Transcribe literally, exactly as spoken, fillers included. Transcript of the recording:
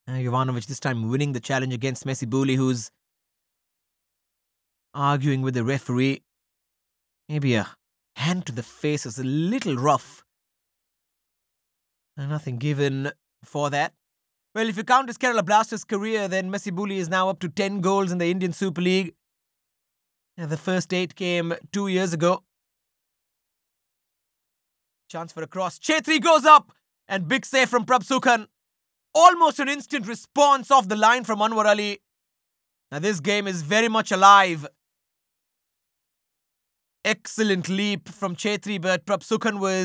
Uh, Jovanovic this time winning the challenge against Messi Bully, who's arguing with the referee. Maybe a hand to the face is a little rough. Uh, Nothing given for that. Well, if you count his Kerala Blasters career, then Messi Bully is now up to ten goals in the Indian Super League. Uh, The first eight came two years ago. Chance for a cross. Chetri goes up, and big save from Prabh Sukhan. Almost an instant response off the line from Anwar Ali. Now this game is very much alive. Excellent leap from Chetri, but Prabh Sukhan was